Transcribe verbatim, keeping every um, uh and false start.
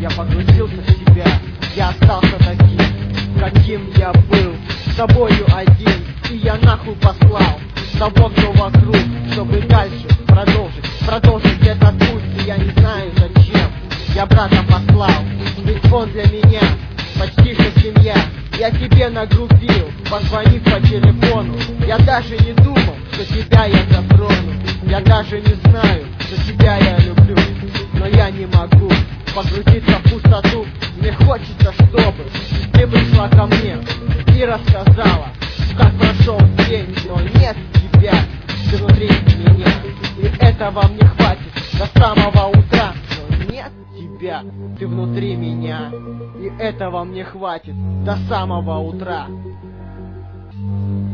Я погрузился в себя, я остался таким, каким я был, с тобою один. И я нахуй послал того, кто вокруг, чтобы дальше продолжить, продолжить этот путь. И я не знаю зачем я брата послал, ведь он для меня почти что семья. Я тебе нагрубил, позвонив по телефону. Я даже не думал, что тебя я затрону. Я даже не знаю, что тебя я люблю. Но я не могу погрузиться в пустоту. Мне хочется, чтобы ты пришла ко мне и рассказала, как прошел день. Но нет тебя, ты внутри меня, и этого мне хватит до самого утра. Но нет тебя, ты внутри меня, и этого мне хватит до самого утра.